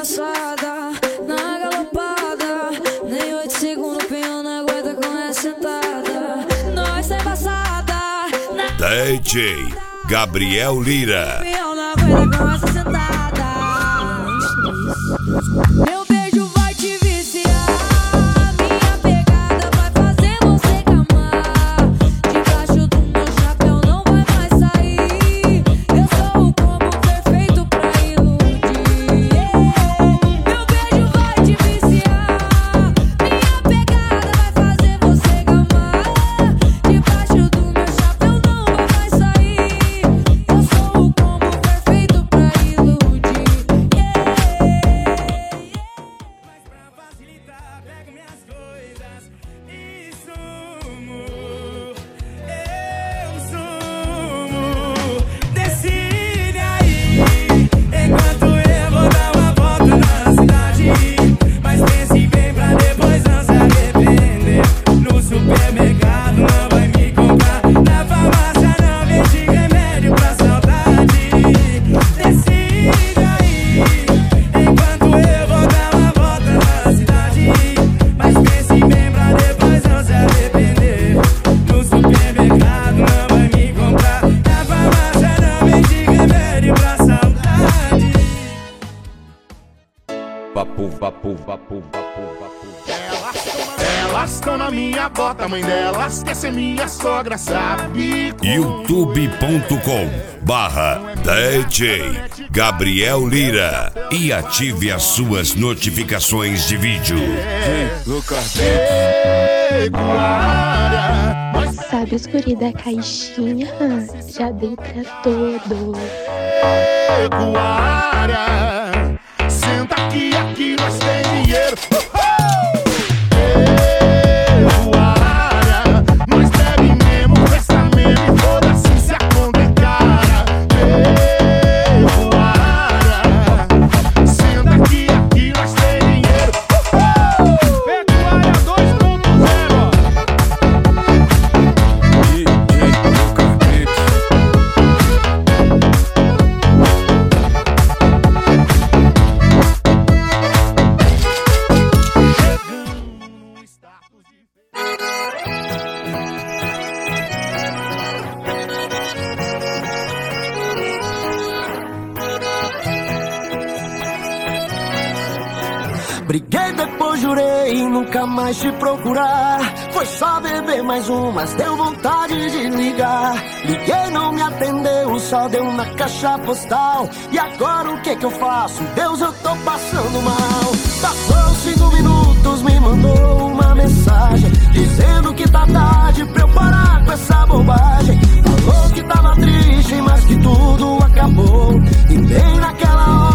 passada, na galopada. Nem 8 segundos, pinhão não aguenta com essa sentada. Nós é embaçada. DJ Gabriel Lira. Pinhão não aguenta com essa sentada. Meu beijo vai te viciar. Minha pegada vai fazer você gamar. Debaixo do meu chapéu não vai mais sair. Eu sou o combo perfeito pra iludir. Meu beijo vai te viciar. Minha pegada vai fazer você gamar. Debaixo do meu chapéu não vai mais sair. Eu sou o combo perfeito pra iludir. Mas pra facilitar, pego minhas coisas e sumo. Eu sumo. Decide aí, enquanto eu vou dar uma volta na cidade. Mas pense bem pra depois não se arrepender. No supermercado não vai me comprar. Na farmácia não vende remédio pra saudade. Decide aí, enquanto eu vou dar uma volta na cidade. Mas pense bem pra depois não se arrepender. No supermercado não vai me comprar. Na farmácia não vende remédio pra saudade. Vapu, vapu, vapu, vapu, vapu. Elas estão na minha bota, mãe delas quer ser minha sogra, sabe? youtube.com/DJ Gabriel Lira e ative as suas notificações de vídeo. Sabe os guri da caixinha? Já dei pra todos. Senta aqui nós tem dinheiro. Nós bebe mesmo, festa mesmo e foda-se se a conta é cara. Senta aqui nós tem dinheiro. Pecuária 2.0. Briguei, depois jurei nunca mais te procurar. Foi só beber mais um, mas deu vontade de ligar. Liguei, não me atendeu, só deu na caixa postal. E agora o que eu faço? Deus, eu tô passando mal. Passou 5 minutos, me mandou uma mensagem dizendo que tá tarde pra eu parar com essa bobagem. Falou que tava triste, mas que tudo acabou. E bem naquela hora